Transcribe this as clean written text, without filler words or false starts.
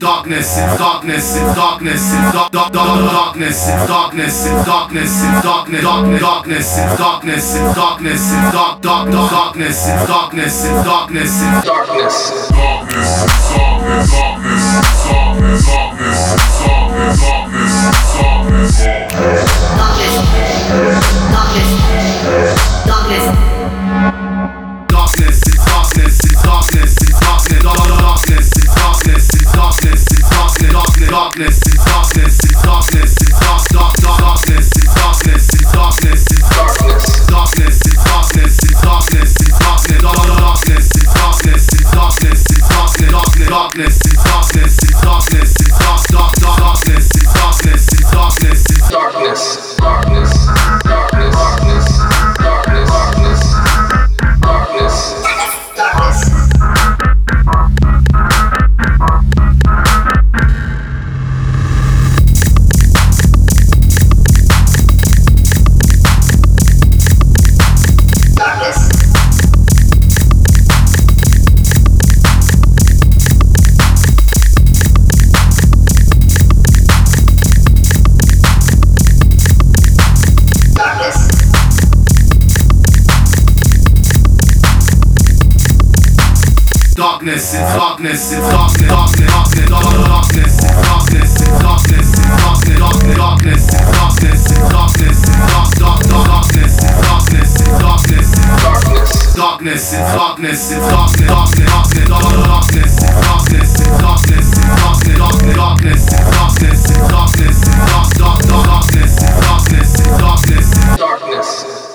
Darkness, it's darkness, it's darkness, it's darkness, it's darkness, it's darkness, it's darkness, darkness, it's darkness, it's darkness, it's darkness, it's darkness, it's darkness, it's darkness, darkness, darkness, darkness, darkness, darkness, darkness, darkness, darkness, darkness, it's darkness, it's darkness, it's darkness, darkness, it's darkness, it's darkness, it's darkness, darkness, it's darkness, it's darkness, it's darkness, it's darkness, it's darkness, it's darkness, darkness, it's darkness, it's darkness, it's darkness, darkness, it's darkness, it's darkness, it's darkness, darkness, it's darkness, it's darkness, it's darkness, it's darkness, it's darkness, it's darkness, darkness, darkness, darkness, darkness, darkness, darkness. Darkness, it's darkness, it's darkness, darkness, darkness, it's darkness, it's darkness, it's darkness, darkness, it's darkness, it's darkness, it's darkness, it's darkness, it's darkness, it's darkness, darkness, it's darkness, it's darkness, darkness, darkness, it's darkness, it's darkness, it's darkness, darkness, it's darkness, it's darkness, it's darkness, it's darkness, it's darkness, it's darkness, it's darkness.